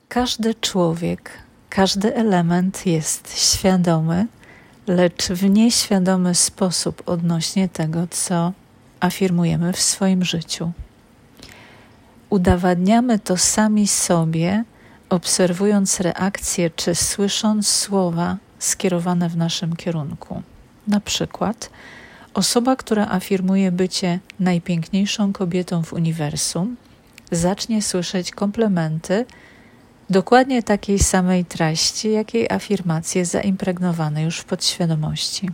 Każdy człowiek, każdy element jest świadomy, lecz w nieświadomy sposób odnośnie tego, co afirmujemy w swoim życiu. Udowadniamy to sami sobie, obserwując reakcje czy słysząc słowa skierowane w naszym kierunku. Na przykład osoba, która afirmuje bycie najpiękniejszą kobietą w uniwersum, zacznie słyszeć komplementy dokładnie takiej samej treści, jak jej afirmacje zaimpregnowane już w podświadomości.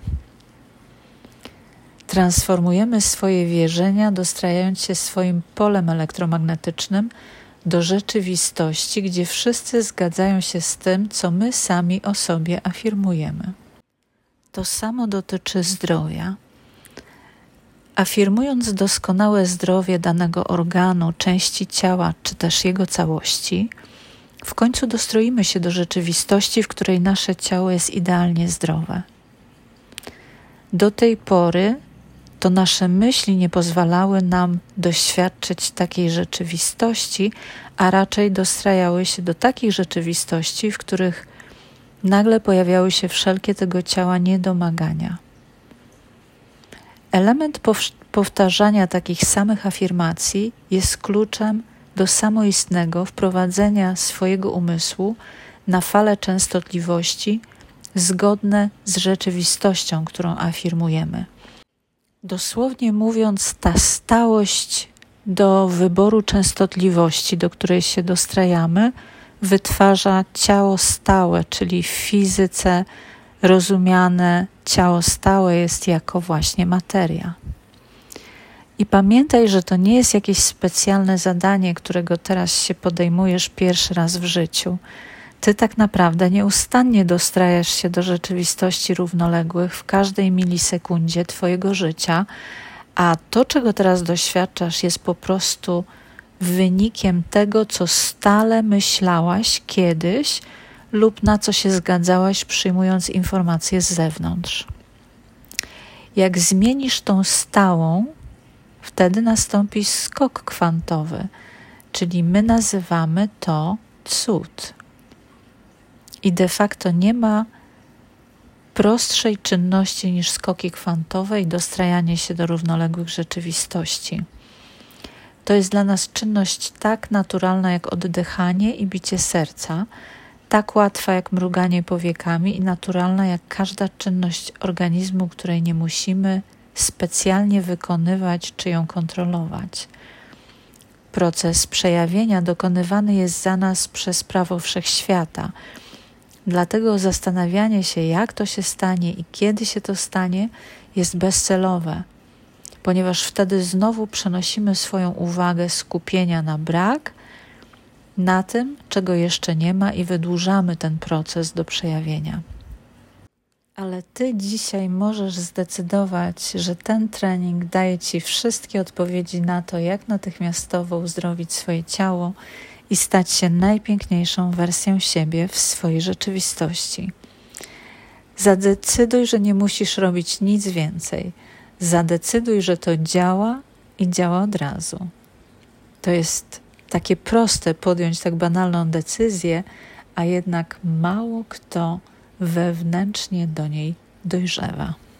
Transformujemy swoje wierzenia, dostrajając się swoim polem elektromagnetycznym do rzeczywistości, gdzie wszyscy zgadzają się z tym, co my sami o sobie afirmujemy. To samo dotyczy zdrowia. Afirmując doskonałe zdrowie danego organu, części ciała, czy też jego całości, w końcu dostroimy się do rzeczywistości, w której nasze ciało jest idealnie zdrowe. Do tej pory to nasze myśli nie pozwalały nam doświadczyć takiej rzeczywistości, a raczej dostrajały się do takich rzeczywistości, w których nagle pojawiały się wszelkie tego ciała niedomagania. Element powtarzania takich samych afirmacji jest kluczem do samoistnego wprowadzenia swojego umysłu na fale częstotliwości zgodne z rzeczywistością, którą afirmujemy. Dosłownie mówiąc, ta stałość do wyboru częstotliwości, do której się dostrajamy, wytwarza ciało stałe, czyli w fizyce rozumiane ciało stałe jest jako właśnie materia. I pamiętaj, że to nie jest jakieś specjalne zadanie, którego teraz się podejmujesz pierwszy raz w życiu. Ty tak naprawdę nieustannie dostrajasz się do rzeczywistości równoległych w każdej milisekundzie twojego życia, a to, czego teraz doświadczasz, jest po prostu wynikiem tego, co stale myślałaś kiedyś lub na co się zgadzałaś, przyjmując informacje z zewnątrz. Jak zmienisz tą stałą, wtedy nastąpi skok kwantowy, czyli my nazywamy to cud. I de facto nie ma prostszej czynności niż skoki kwantowe i dostrajanie się do równoległych rzeczywistości. To jest dla nas czynność tak naturalna jak oddychanie i bicie serca, tak łatwa jak mruganie powiekami i naturalna jak każda czynność organizmu, której nie musimy specjalnie wykonywać czy ją kontrolować. Proces przejawienia dokonywany jest za nas przez prawo wszechświata. Dlatego zastanawianie się, jak to się stanie i kiedy się to stanie, jest bezcelowe, ponieważ wtedy znowu przenosimy swoją uwagę skupienia na brak, na tym, czego jeszcze nie ma i wydłużamy ten proces do przejawienia. Ale Ty dzisiaj możesz zdecydować, że ten trening daje Ci wszystkie odpowiedzi na to, jak natychmiastowo uzdrowić swoje ciało i stać się najpiękniejszą wersją siebie w swojej rzeczywistości. Zadecyduj, że nie musisz robić nic więcej. Zadecyduj, że to działa i działa od razu. To jest takie proste podjąć tak banalną decyzję, a jednak mało kto wewnętrznie do niej dojrzewa.